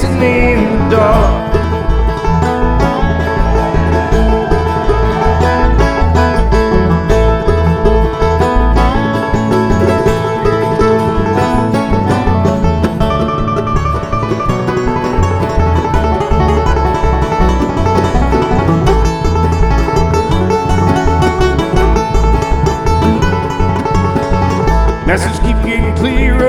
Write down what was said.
dancing in the dark. Message keep getting clearer.